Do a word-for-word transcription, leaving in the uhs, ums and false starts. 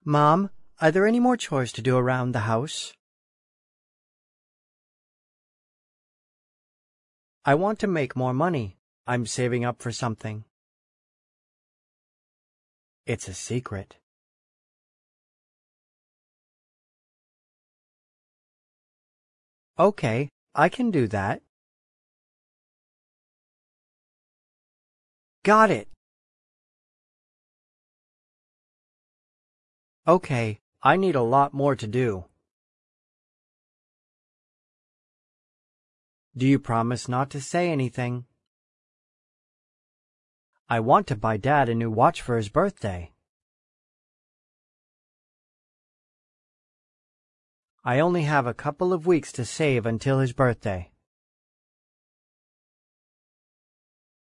Mom, are there any more chores to do around the house? I want to make more money. I'm saving up for something. It's a secret. Okay, I can do that. Got it. Okay, I need a lot more to do. Do you promise not to say anything? I want to buy Dad a new watch for his birthday. I only have a couple of weeks to save until his birthday.